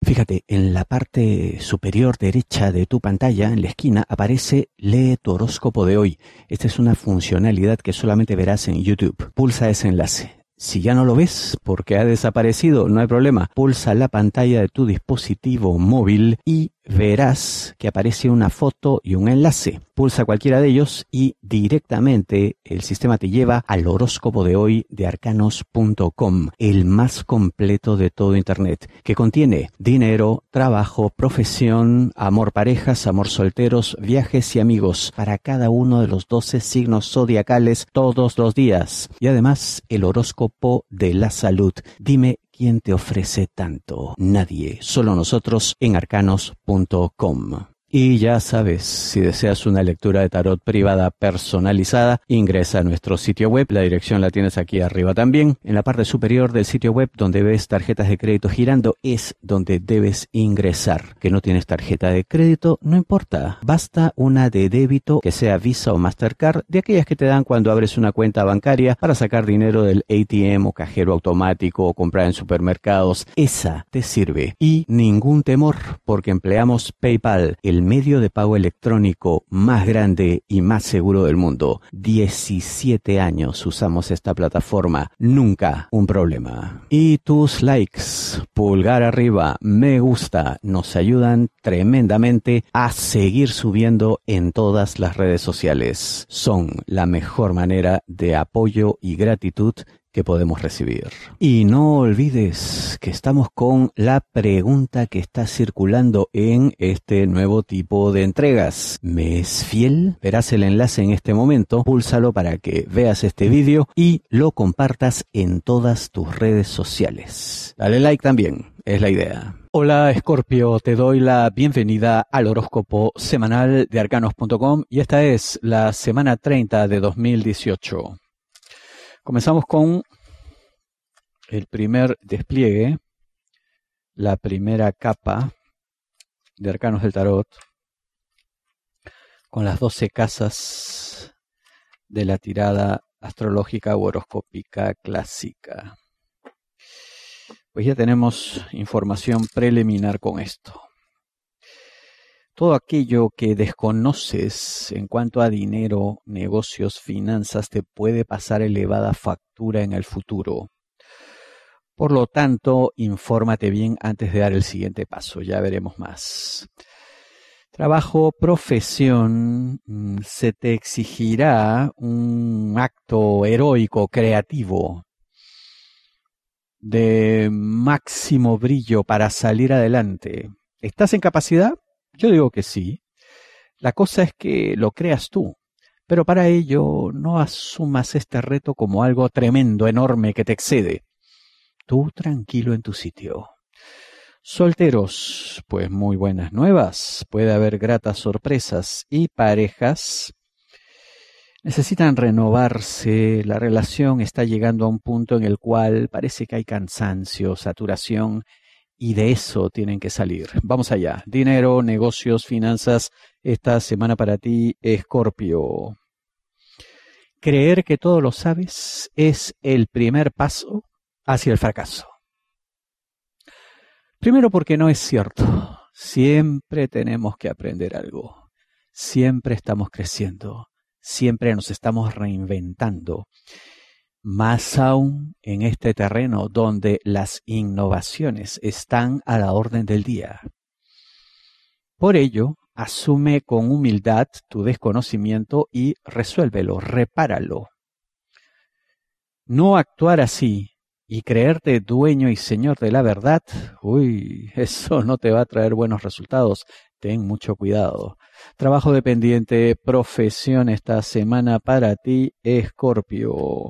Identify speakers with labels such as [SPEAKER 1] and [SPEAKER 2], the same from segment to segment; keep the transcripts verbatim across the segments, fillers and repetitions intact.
[SPEAKER 1] Fíjate, en la parte superior derecha de tu pantalla, en la esquina, aparece Lee tu horóscopo de hoy. Esta es una funcionalidad que solamente verás en YouTube. Pulsa ese enlace. Si ya no lo ves porque ha desaparecido, no hay problema. Pulsa la pantalla de tu dispositivo móvil y verás que aparece una foto y un enlace. Pulsa cualquiera de ellos y directamente el sistema te lleva al horóscopo de hoy de arcanos punto com, el más completo de todo Internet, que contiene dinero, trabajo, profesión, amor parejas, amor solteros, viajes y amigos para cada uno de los doce signos zodiacales todos los días. Y además el horóscopo de la salud. Dime, ¿quién te ofrece tanto? Nadie, solo nosotros en arcanos punto com. Y ya sabes, si deseas una lectura de tarot privada personalizada, ingresa a nuestro sitio web. La dirección la tienes aquí arriba también. En la parte superior del sitio web, donde ves tarjetas de crédito girando, es donde debes ingresar. Que no tienes tarjeta de crédito, no importa. Basta una de débito, que sea Visa o Mastercard, de aquellas que te dan cuando abres una cuenta bancaria para sacar dinero del A T M o cajero automático o comprar en supermercados. Esa te sirve. Y ningún temor, porque empleamos PayPal, el medio de pago electrónico más grande y más seguro del mundo. diecisiete años usamos esta plataforma. Nunca un problema. Y tus likes, pulgar arriba, me gusta, nos ayudan tremendamente a seguir subiendo en todas las redes sociales. Son la mejor manera de apoyo y gratitud que podemos recibir. Y no olvides que estamos con la pregunta que está circulando en este nuevo tipo de entregas. ¿Me es fiel? Verás el enlace en este momento, púlsalo para que veas este vídeo y lo compartas en todas tus redes sociales. Dale like también, es la idea. Hola Escorpio, te doy la bienvenida al horóscopo semanal de arcanos punto com y esta es la semana treinta de dos mil dieciocho. Comenzamos con el primer despliegue, la primera capa de arcanos del tarot, con las doce casas de la tirada astrológica u horoscópica clásica. Pues ya tenemos información preliminar con esto. Todo aquello que desconoces en cuanto a dinero, negocios, finanzas, te puede pasar elevada factura en el futuro. Por lo tanto, infórmate bien antes de dar el siguiente paso. Ya veremos más. Trabajo, profesión, se te exigirá un acto heroico, creativo, de máximo brillo para salir adelante. ¿Estás en capacidad? Yo digo que sí. La cosa es que lo creas tú, pero para ello no asumas este reto como algo tremendo, enorme, que te excede. Tú tranquilo en tu sitio. Solteros, pues muy buenas nuevas. Puede haber gratas sorpresas. Y parejas necesitan renovarse. La relación está llegando a un punto en el cual parece que hay cansancio, saturación, y de eso tienen que salir. Vamos allá. Dinero, negocios, finanzas. Esta semana para ti, Escorpio. Creer que todo lo sabes es el primer paso hacia el fracaso. Primero porque no es cierto. Siempre tenemos que aprender algo. Siempre estamos creciendo. Siempre nos estamos reinventando. Más aún en este terreno donde las innovaciones están a la orden del día. Por ello, asume con humildad tu desconocimiento y resuélvelo, repáralo. No actuar así y creerte dueño y señor de la verdad, uy, eso no te va a traer buenos resultados. Ten mucho cuidado. Trabajo dependiente, profesión esta semana para ti, Escorpio.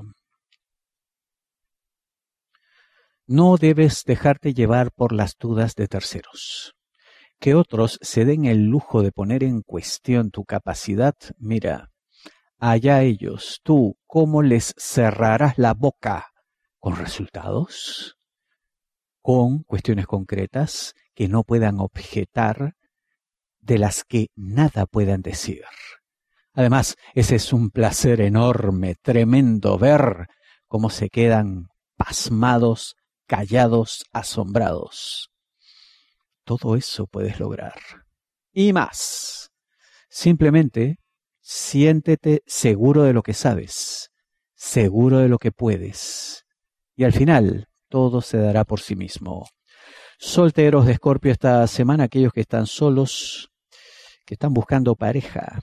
[SPEAKER 1] No debes dejarte llevar por las dudas de terceros. Que otros se den el lujo de poner en cuestión tu capacidad, mira, allá ellos. Tú, ¿cómo les cerrarás la boca? ¿Con resultados? ¿Con cuestiones concretas que no puedan objetar, de las que nada puedan decir? Además, ese es un placer enorme, tremendo, ver cómo se quedan pasmados, callados, asombrados. todo eso puedes lograr. Y más. Simplemente siéntete seguro de lo que sabes, seguro de lo que puedes. Y al final, todo se dará por sí mismo. Solteros de Escorpio esta semana, aquellos que están solos, que están buscando pareja.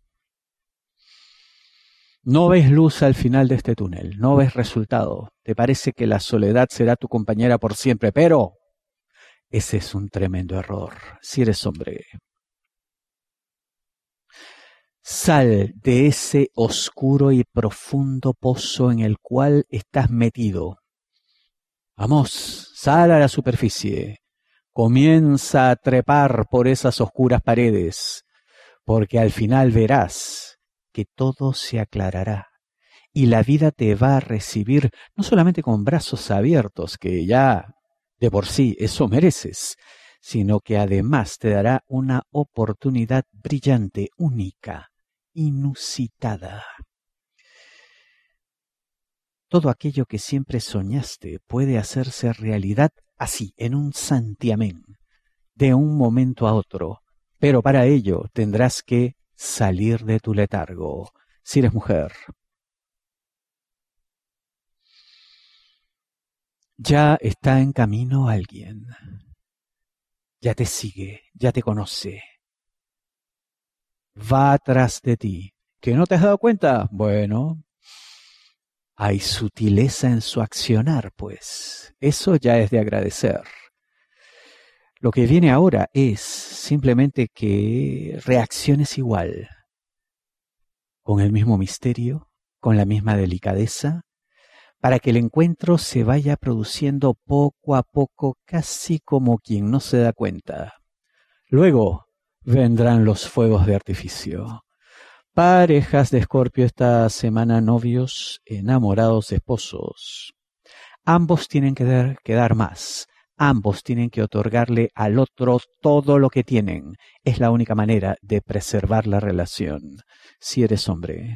[SPEAKER 1] No ves luz al final de este túnel, no ves resultado. Te parece que la soledad será tu compañera por siempre, pero ese es un tremendo error, si eres hombre. Sal de ese oscuro y profundo pozo en el cual estás metido. Vamos, sal a la superficie. Comienza a trepar por esas oscuras paredes, porque al final verás que todo se aclarará y la vida te va a recibir no solamente con brazos abiertos, que ya de por sí eso mereces, sino que además te dará una oportunidad brillante, única, inusitada. Todo aquello que siempre soñaste puede hacerse realidad así, en un santiamén, de un momento a otro, pero para ello tendrás que salir de tu letargo, si eres mujer. Ya está en camino alguien. Ya te sigue, ya te conoce. Va atrás de ti. ¿Que no te has dado cuenta? Bueno, hay sutileza en su accionar, pues. Eso ya es de agradecer. Lo que viene ahora es simplemente que reacciones igual, con el mismo misterio, con la misma delicadeza, para que el encuentro se vaya produciendo poco a poco, casi como quien no se da cuenta. Luego vendrán los fuegos de artificio. Parejas de Escorpio esta semana, novios, enamorados, esposos. Ambos tienen que dar, que dar más. Ambos tienen que otorgarle al otro todo lo que tienen. Es la única manera de preservar la relación, si eres hombre.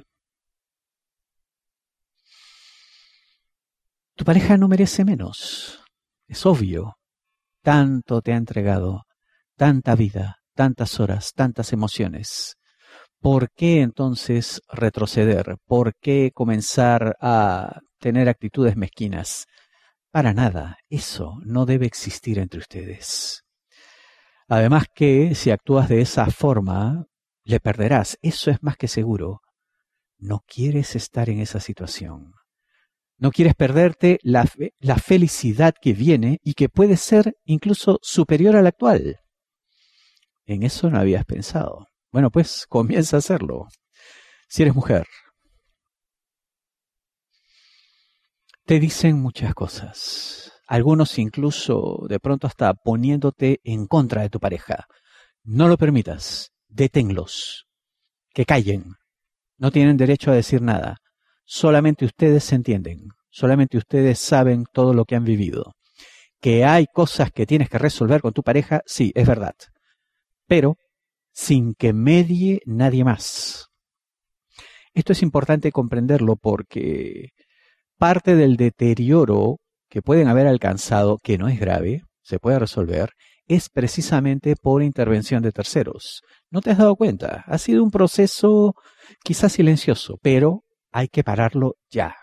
[SPEAKER 1] Tu pareja no merece menos. Es obvio. Tanto te ha entregado, tanta vida, tantas horas, tantas emociones. ¿Por qué entonces retroceder? ¿Por qué comenzar a tener actitudes mezquinas? Para nada, eso no debe existir entre ustedes. Además que si actúas de esa forma, le perderás, eso es más que seguro. No quieres estar en esa situación. No quieres perderte la, fe- la felicidad que viene y que puede ser incluso superior a la actual. En eso no habías pensado. Bueno, pues comienza a hacerlo. Si eres mujer, te dicen muchas cosas. Algunos incluso de pronto hasta poniéndote en contra de tu pareja. No lo permitas. Deténlos. Que callen. No tienen derecho a decir nada. Solamente ustedes se entienden. Solamente ustedes saben todo lo que han vivido. Que hay cosas que tienes que resolver con tu pareja, sí, es verdad. Pero sin que medie nadie más. Esto es importante comprenderlo porque parte del deterioro que pueden haber alcanzado, que no es grave, se puede resolver, es precisamente por intervención de terceros. ¿No te has dado cuenta? Ha sido un proceso quizás silencioso, pero hay que pararlo ya.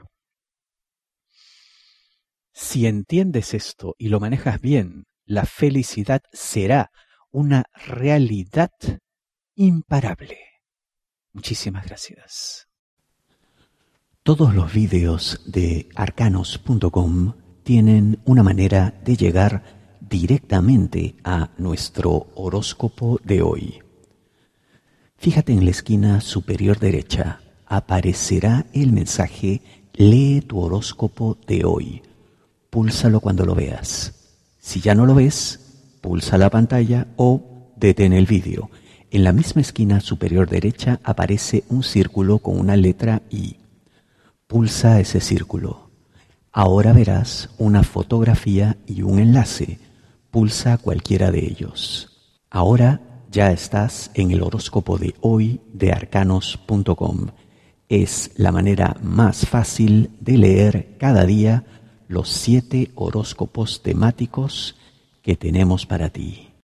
[SPEAKER 1] Si entiendes esto y lo manejas bien, la felicidad será una realidad imparable. Muchísimas gracias. Todos los vídeos de arcanos punto com tienen una manera de llegar directamente a nuestro horóscopo de hoy. Fíjate en la esquina superior derecha, aparecerá el mensaje "Lee tu horóscopo de hoy". Púlsalo cuando lo veas. Si ya no lo ves, pulsa la pantalla o detén el vídeo. En la misma esquina superior derecha aparece un círculo con una letra I. Pulsa ese círculo. Ahora verás una fotografía y un enlace. Pulsa cualquiera de ellos. Ahora ya estás en el horóscopo de hoy de arcanos punto com. Es la manera más fácil de leer cada día los siete horóscopos temáticos que tenemos para ti.